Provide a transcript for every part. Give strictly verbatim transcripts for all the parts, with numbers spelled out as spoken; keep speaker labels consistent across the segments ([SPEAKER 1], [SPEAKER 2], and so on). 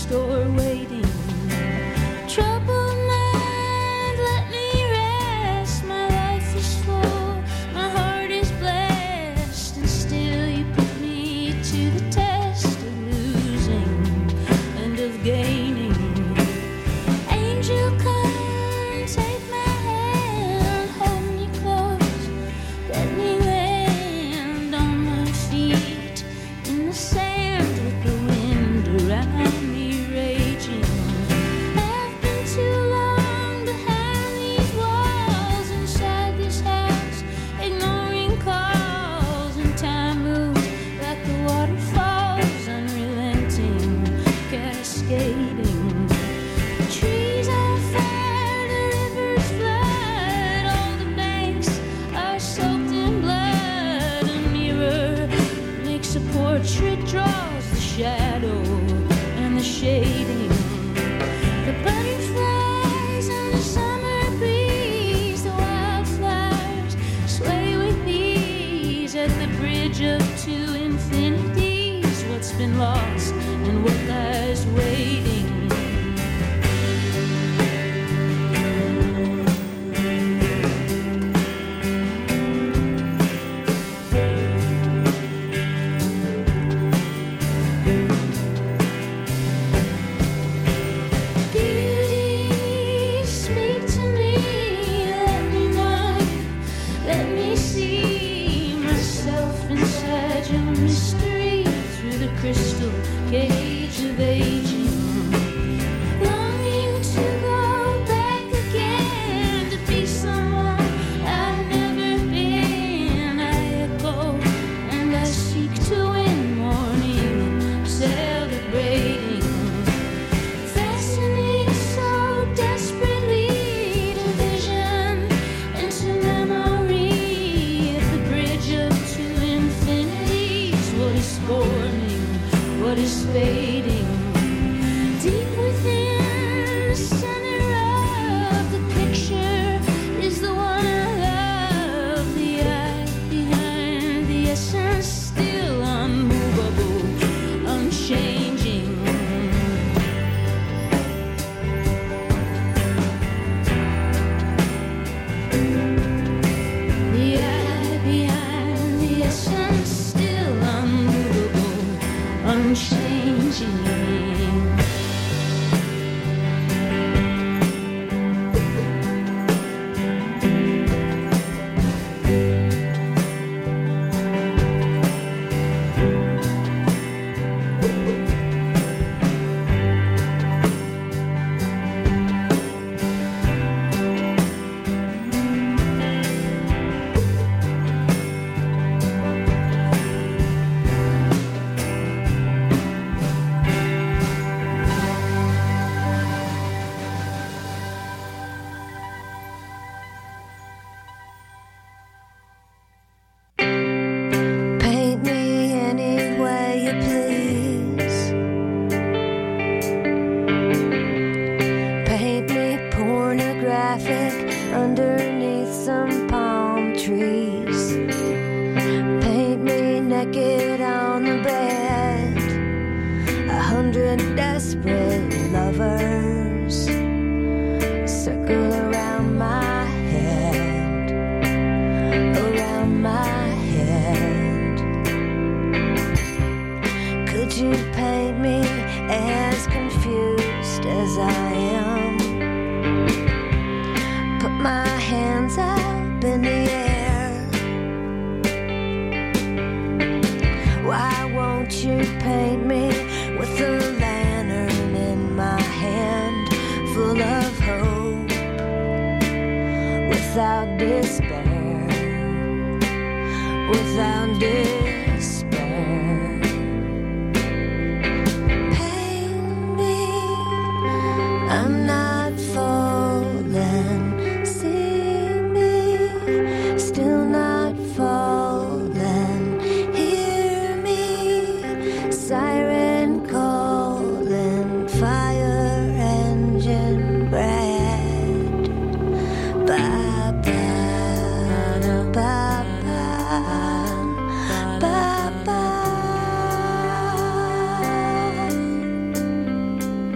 [SPEAKER 1] store waiting. Troubled mind, let me rest. My life is full, my heart is blessed, and still you put me to the test of losing and of gaining. Angel, come, take my hand, hold me close, let me land on my feet in the sand with the wind around me raging. I've been too long behind these walls, inside this house, ignoring calls, and time moves like the waterfalls, unrelenting, cascading. Trees on fire, the rivers flood, all the banks are soaked in blood. A mirror makes a portrait, draws the shadow and the shading. The butterflies and the summer breeze, the wildflowers sway with ease at the bridge of two infinities. What's been lost and what lies waiting. Beauty, speak to me, let me know, let me see myself inside your mystery through the crystal cage of aging. Longing to go back again, to be someone I've never been. I echo and I seek to win morning, celebrating. Fascinating so desperately to vision and to memory at the bridge of two infinities. What is forming, what is fading, deep within the center of the picture is the one I love. The eye behind the essence, still unmovable, unchanging. The eye behind the essence, still unmovable, unchanging. Paint me any way you please. Paint me pornographic underneath some palm trees. Paint me naked on the bed. A hundred desperate lovers circle around my head, around my head. Could you paint me as confused as I am? Put my hands up in the air. Why won't you paint me with a lantern in my hand, full of hope, without despair, without despair. Paint me, I'm not falling. See me, still not falling. Hear me, siren calling, fire engine bread. Ba ba da ba ba ba ba.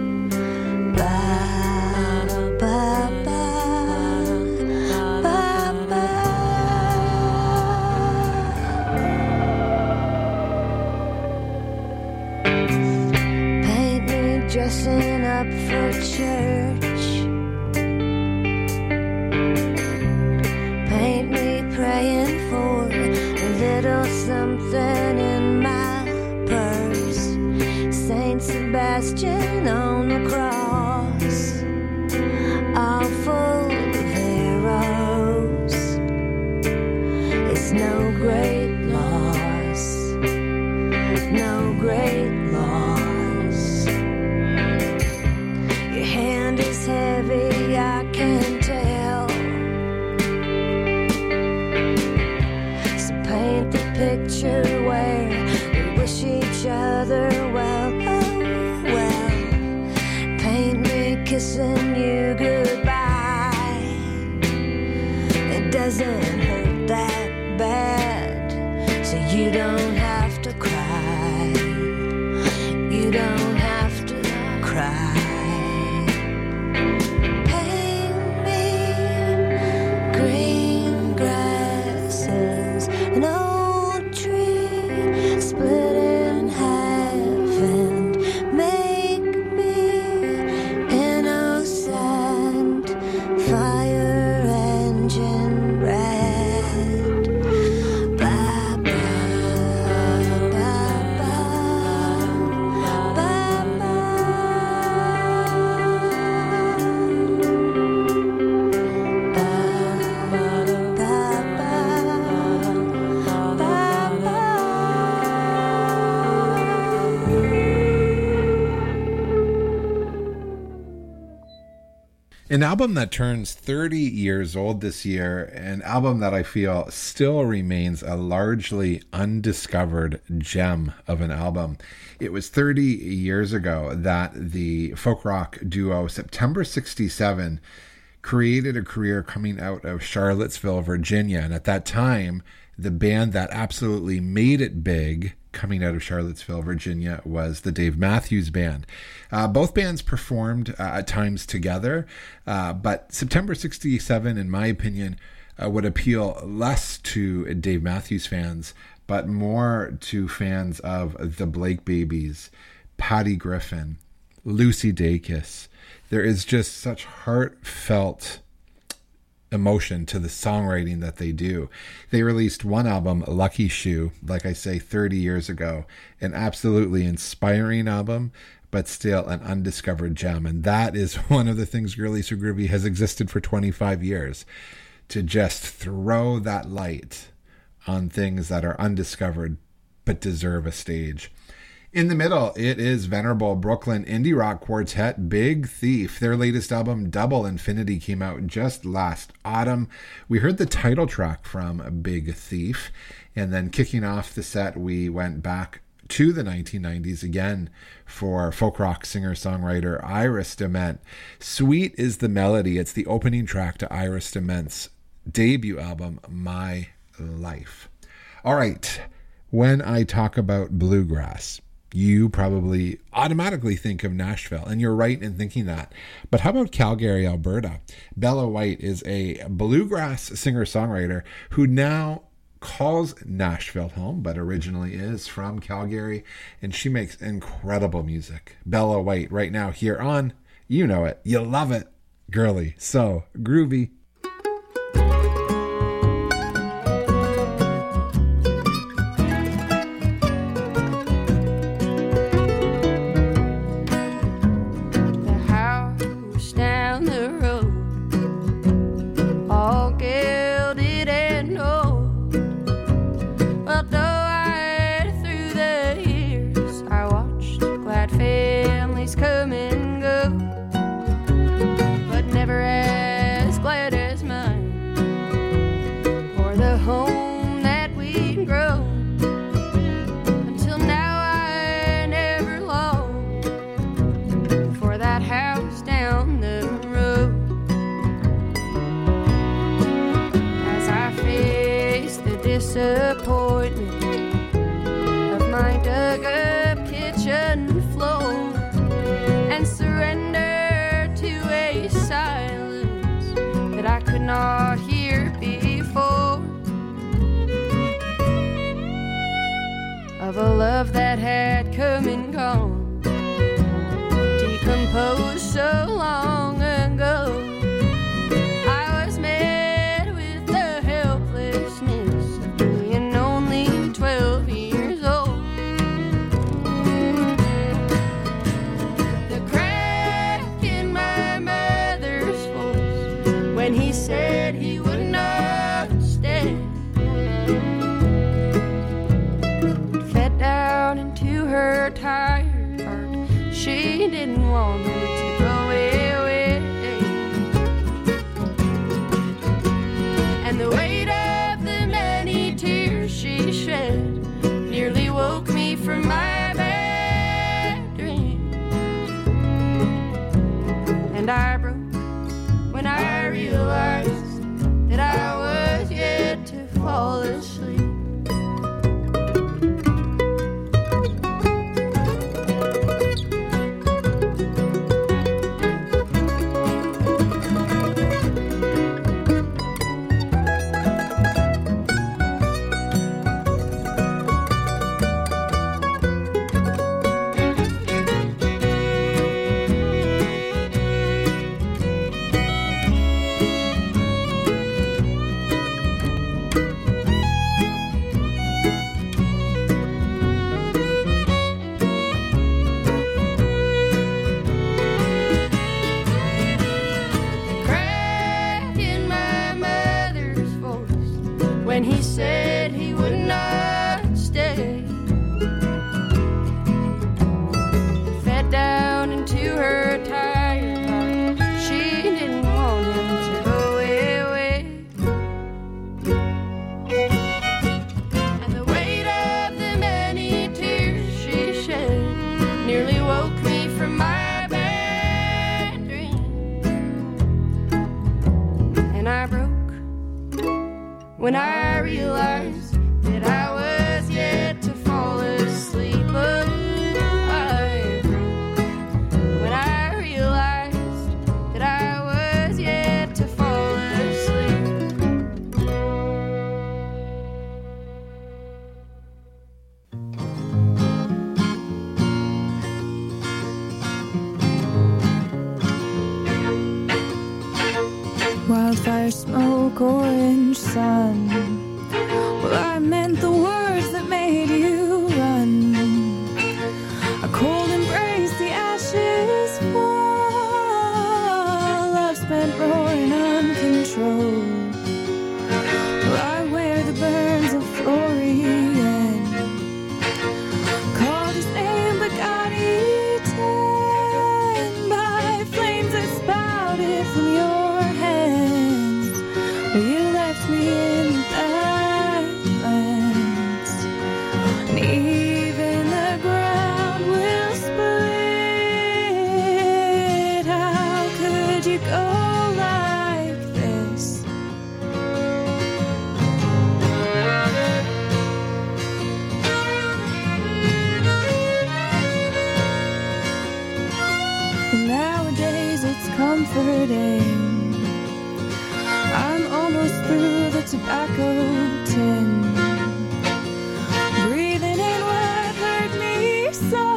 [SPEAKER 1] picture where we wish each other well, oh well. Paint me kissing you goodbye. It doesn't hurt that bad, so you don't have to cry. You don't have to cry.
[SPEAKER 2] An album that turns thirty years old this year, an album that I feel still remains a largely undiscovered gem of an album. It was thirty years ago that the folk rock duo September sixty-seven created a career coming out of Charlottesville, Virginia. And at that time, the band that absolutely made it big coming out of Charlottesville, Virginia, was the Dave Matthews Band. Uh, both bands performed uh, at times together, uh, but September sixty-seven, in my opinion, uh, would appeal less to Dave Matthews fans, but more to fans of the Blake Babies, Patty Griffin, Lucy Dacus. There is just such heartfelt emotion to the songwriting that they do. They released one album, Lucky Shoe, like I say, thirty years ago, an absolutely inspiring album, but still an undiscovered gem. And that is one of the things Girly So Groovy has existed for twenty-five years, to just throw that light on things that are undiscovered but deserve a stage. In the middle, it is venerable Brooklyn indie rock quartet Big Thief. Their latest album, Double Infinity, came out just last autumn. We heard the title track from Big Thief, and then kicking off the set, we went back to the nineteen nineties again for folk rock singer-songwriter Iris DeMent. Sweet is the Melody. It's the opening track to Iris DeMent's debut album, My Life. All right, when I talk about bluegrass, you probably automatically think of Nashville, and you're right in thinking that. But how about Calgary, Alberta? Bella White is a bluegrass singer-songwriter who now calls Nashville home, but originally is from Calgary, and she makes incredible music. Bella White right now here on You Know It, You Love It, Girly So Groovy.
[SPEAKER 1] Disappointment of my dug-up kitchen floor, and surrender to a silence that I could not hear before, of a love that had come and gone, decomposed so long ago. I was met with the helplessness of being only twelve years old. The crack in my mother's voice when he said he would not stay fed down into her tired heart. She didn't want her to go away, and the weight of the many tears she shed
[SPEAKER 3] when he said he would not stay. Fed down into her tired heart. She didn't want him to go away. And the weight of the many tears she shed nearly woke me from my bad dream. And I broke when I realized that I was yet to fall asleep. Oh, I broke when I realized that I was yet to fall asleep.
[SPEAKER 4] Wildfire smoke, orange sun. Well, I meant the words that made you run. A cold embrace, the ashes fall. Love spent roaring uncontrolled. Well, I wear the burns of Florian. Called his name but got eaten by flames that spouted from your hands. You left me in the badlands, and even the ground will split. How could you go like this? Nowadays it's comforting. I'm almost through the tobacco tin. Breathing in what hurt me so.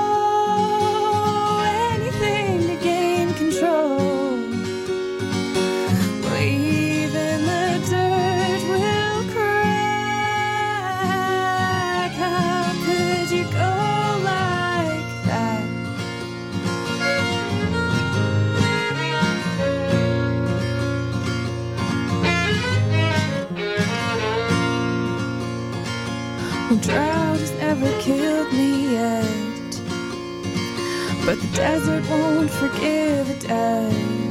[SPEAKER 4] Anything to gain control. Well, even the dirt will crack. How could you go like that? Well, drought has never killed me yet, but the desert won't forgive a debt.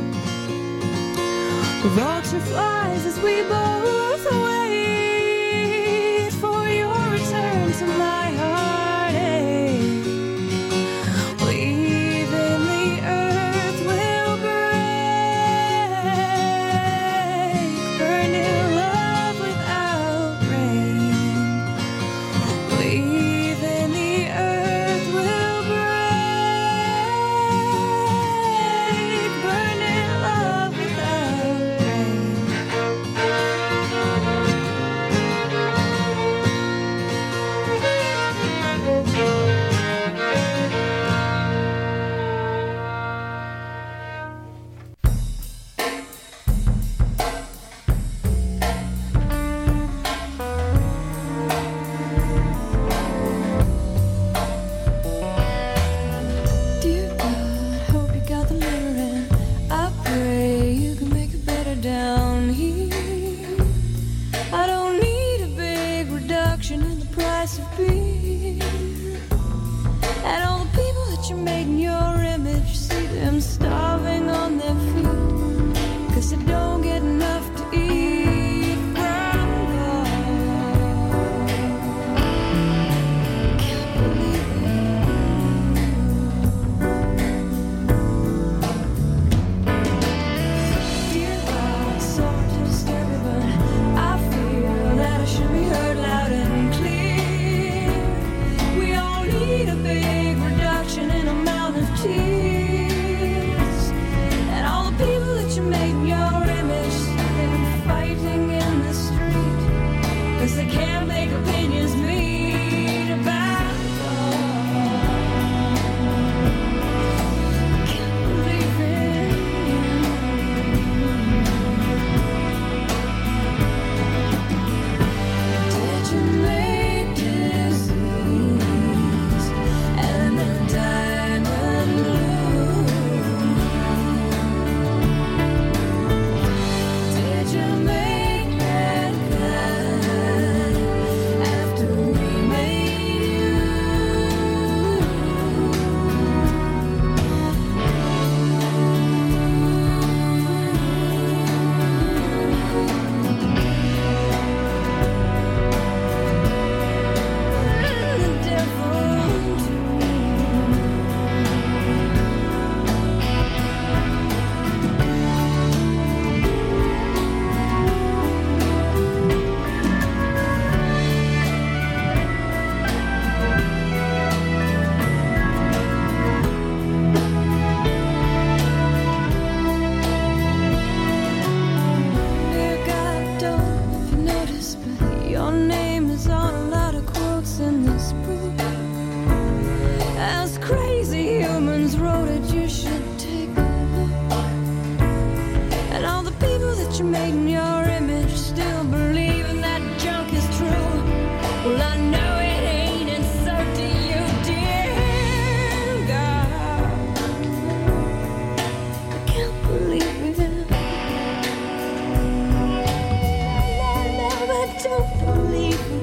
[SPEAKER 4] The vulture flies as we both wait for your return to my heartache. Well, even the earth will break, burning love without rain. Even the earth will break, burning love without rain. Dear God, hope you got the letter in. I pray you can make it better down here. I don't need a big reduction in the price of beer. And all the people that you made in your image, see them starving on their feet, 'cause they don't get enough to eat from God. Can't believe it. Dear God, sorry to disturb you, but I feel that I should be heard loud and clear. We all need a big reduction in amount of tears. image, still believing that junk is true. Well, I know it ain't insert to you, dear God. I can't believe it. No, no, I don't believe it.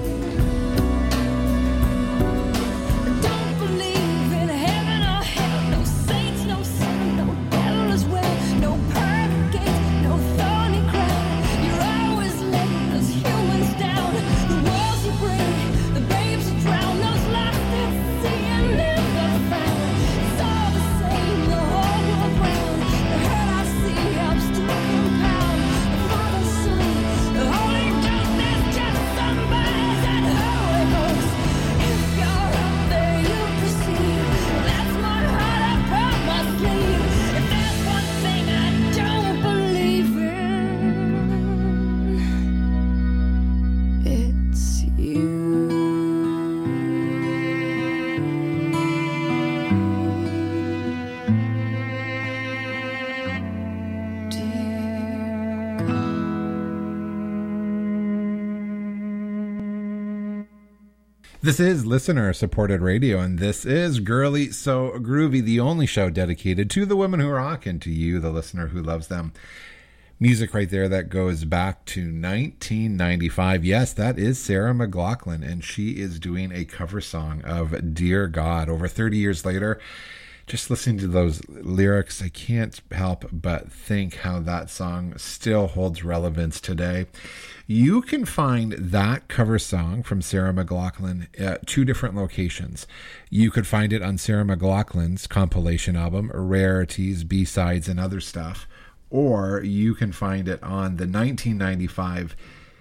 [SPEAKER 2] This is listener-supported radio, and this is Girly So Groovy, the only show dedicated to the women who rock and to you, the listener who loves them. Music right there that goes back to nineteen ninety-five. Yes, that is Sarah McLachlan, and she is doing a cover song of Dear God. Over thirty years later, just listening to those lyrics, I can't help but think how that song still holds relevance today. You can find that cover song from Sarah McLachlan at two different locations. You could find it on Sarah McLachlan's compilation album, Rarities, B-Sides, and Other Stuff, or you can find it on the nineteen ninety-five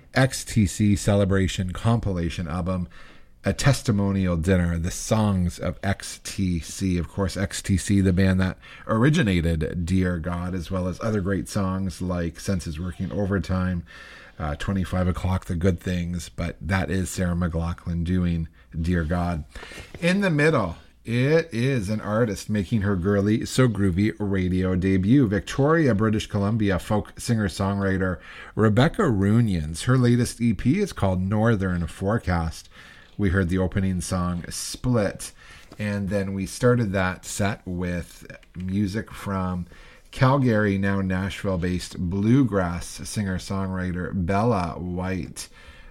[SPEAKER 2] X T C Celebration compilation album, A Testimonial Dinner, the songs of X T C. Of course, X T C, the band that originated Dear God, as well as other great songs like Senses Working Overtime, uh, twenty-five o'clock, The Good Things. But that is Sarah McLachlan doing Dear God. In the middle, it is an artist making her Girly So Groovy radio debut. Victoria, British Columbia folk singer-songwriter Rebecca Runions. Her latest E P is called Northern Forecast. We heard the opening song Split, and then we started that set with music from Calgary, now Nashville-based bluegrass singer-songwriter Bella White.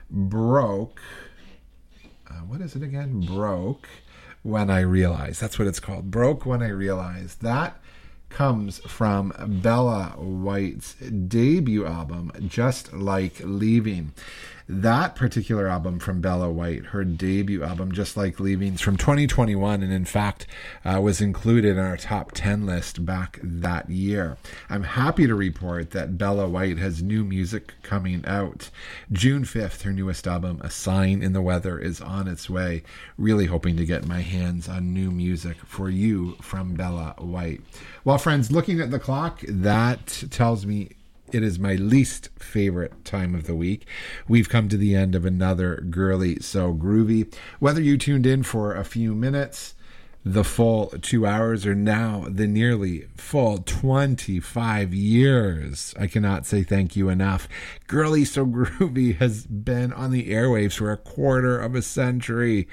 [SPEAKER 2] Broke, uh, what is it again? Broke When I Realized. That's what it's called. Broke When I Realized. That comes from Bella White's debut album, Just Like Leaving. That particular album from Bella White, her debut album, Just Like Leaving, is from twenty twenty-one, and in fact uh, was included in our top ten list back that year. I'm happy to report that Bella White has new music coming out. June fifth, her newest album, A Sign in the Weather, is on its way. Really hoping to get my hands on new music for you from Bella White. Well, friends, looking at the clock, that tells me it is my least favorite time of the week. We've come to the end of another Girly So Groovy. Whether you tuned in for a few minutes, the full two hours, or now the nearly full twenty-five years, I cannot say thank you enough. Girly So Groovy has been on the airwaves for a quarter of a century.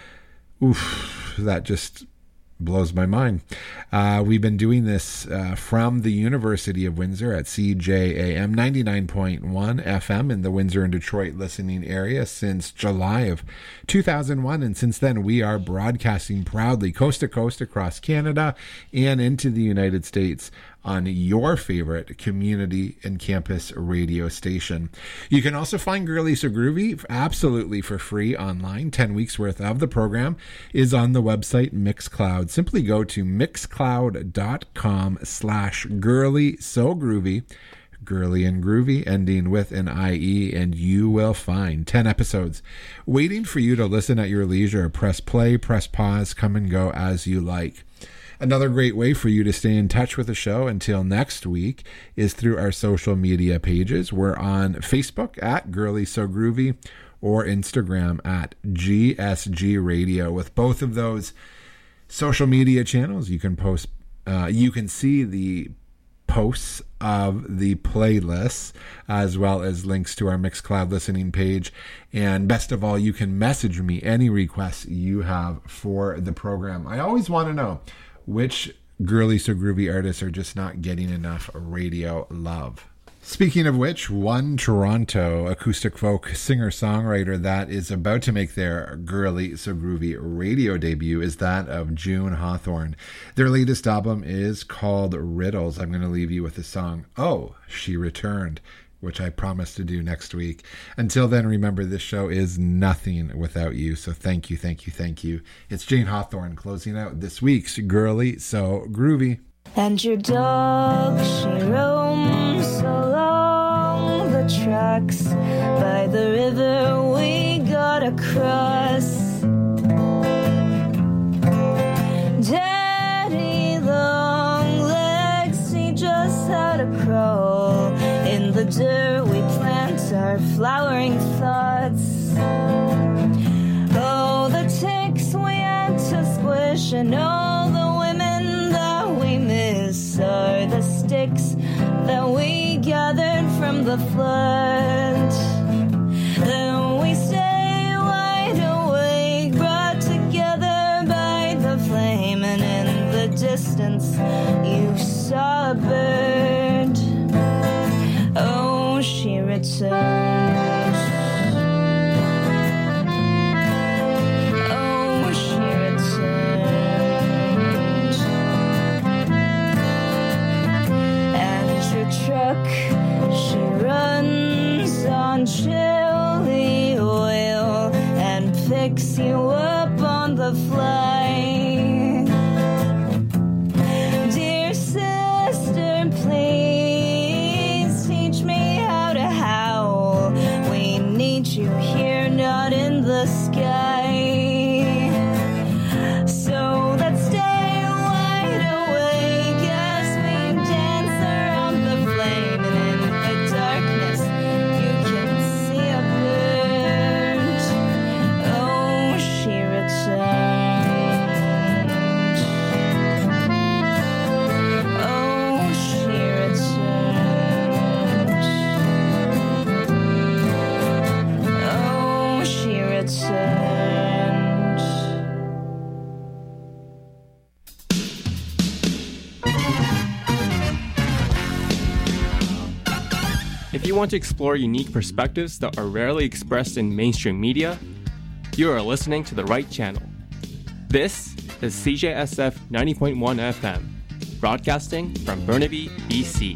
[SPEAKER 2] Oof, that just blows my mind. Uh, we've been doing this uh, from the University of Windsor at C J A M ninety-nine point one F M in the Windsor and Detroit listening area since July of two thousand one. And since then, we are broadcasting proudly coast to coast across Canada and into the United States on your favorite community and campus radio station. You can also find Girly So Groovy absolutely for free online. ten weeks worth of the program is on the website Mixcloud. Simply go to mixcloud.com slash Girly So Groovy, Girly and Groovy, ending with an I E, and you will find ten episodes waiting for you to listen at your leisure. Press play, press pause, come and go as you like. Another great way for you to stay in touch with the show until next week is through our social media pages. We're on Facebook at Girly So Groovy or Instagram at G S G Radio. With both of those social media channels, you can post, uh, you can see the posts of the playlists, as well as links to our Mixcloud listening page. And best of all, you can message me any requests you have for the program. I always want to know which Girly So Groovy artists are just not getting enough radio love. Speaking of which, one Toronto acoustic folk singer-songwriter that is about to make their Girly So Groovy radio debut is that of June Hawthorne. Their latest album is called Riddles. I'm going to leave you with the song, Oh, She Returned, which I promise to do next week. Until then, remember, this show is nothing without you. So thank you, thank you, thank you. It's Jane Hawthorne closing out this week's Girly So Groovy.
[SPEAKER 4] And your dog, she roams along the tracks by the river we gotta cross. Daddy long legs, he just how to crawl in the dirt. We plant our flowering thoughts. Oh, the ticks we had to squish, and all the women that we miss are the sticks that we gathered from the flood. Then we stay wide awake, brought together by the flame, and in the distance you saw a bird. Oh, she returned. Truck, she runs on chili oil and picks you up on the fly. Dear sister, please teach me how to howl. We need you here, not in the sky. So let's stay wide awake as we dance around the flame, and in the darkness you can see a bird. Oh, she returned. Oh, she returned. Oh, she returned.
[SPEAKER 5] If you want to explore unique perspectives that are rarely expressed in mainstream media, you are listening to the right channel. This is C J S F ninety point one F M, broadcasting from Burnaby, B C.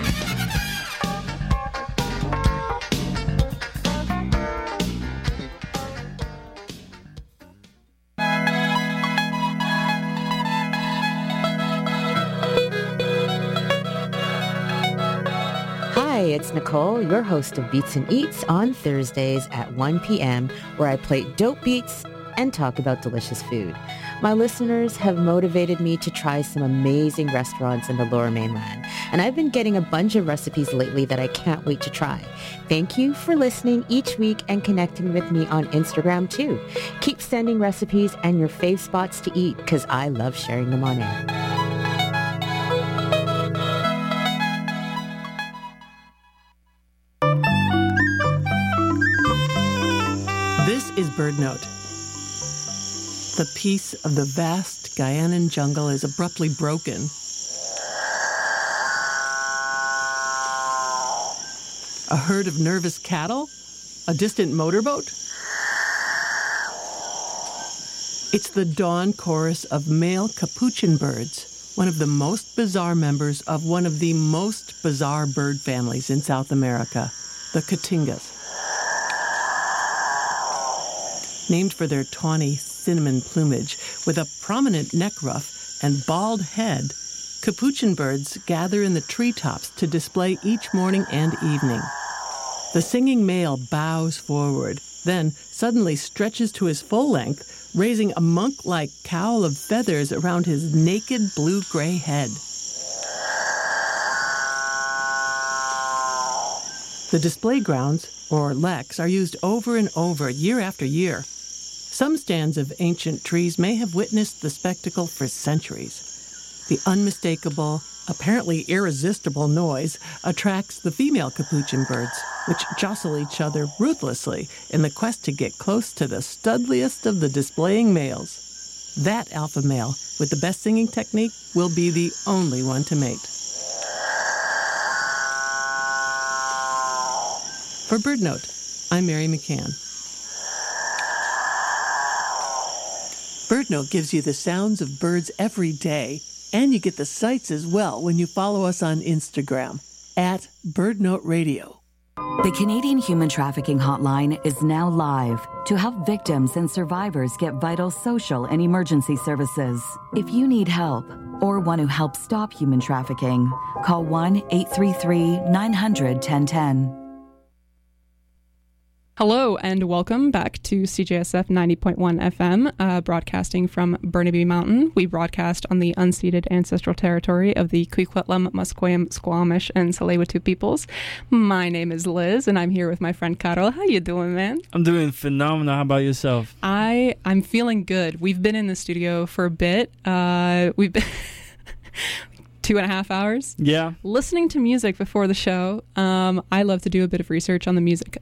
[SPEAKER 6] Hi, it's Nicole, your host of Beats and Eats on Thursdays at one p.m., where I play dope beats and talk about delicious food. My listeners have motivated me to try some amazing restaurants in the Lower Mainland, and I've been getting a bunch of recipes lately that I can't wait to try. Thank you for listening each week and connecting with me on Instagram too. Keep sending recipes and your fave spots to eat, because I love sharing them on air.
[SPEAKER 7] This is BirdNote. The peace of the vast Guyanan jungle is abruptly broken. A herd of nervous cattle? A distant motorboat? It's the dawn chorus of male capuchin birds, one of the most bizarre members of one of the most bizarre bird families in South America, the Cotingas. Named for their tawny cinnamon plumage with a prominent neck ruff and bald head, capuchin birds gather in the treetops to display each morning and evening. The singing male bows forward, then suddenly stretches to his full length, raising a monk-like cowl of feathers around his naked blue-gray head. The display grounds, or leks, are used over and over, year after year. Some stands of ancient trees may have witnessed the spectacle for centuries. The unmistakable, apparently irresistible noise attracts the female capuchin birds, which jostle each other ruthlessly in the quest to get close to the studliest of the displaying males. That alpha male, with the best singing technique, will be the only one to mate. For BirdNote, I'm Mary McCann. BirdNote gives you the sounds of birds every day, and you get the sights as well when you follow us on Instagram, at BirdNote Radio.
[SPEAKER 8] The Canadian Human Trafficking Hotline is now live to help victims and survivors get vital social and emergency services. If you need help or want to help stop human trafficking, call one eight three three, nine hundred, ten ten.
[SPEAKER 9] Hello and welcome back to C J S F ninety point one F M, uh, broadcasting from Burnaby Mountain. We broadcast on the unceded ancestral territory of the Coquitlam, Musqueam, Squamish, and Tsleil-Waututh peoples. My name is Liz, and I'm here with my friend Carol. How you doing, man?
[SPEAKER 10] I'm doing phenomenal. How about yourself?
[SPEAKER 9] I I'm feeling good. We've been in the studio for a bit. Uh, we've been. Two and a half hours.
[SPEAKER 10] Yeah.
[SPEAKER 9] Listening to music before the show. Um, I love to do a bit of research on the music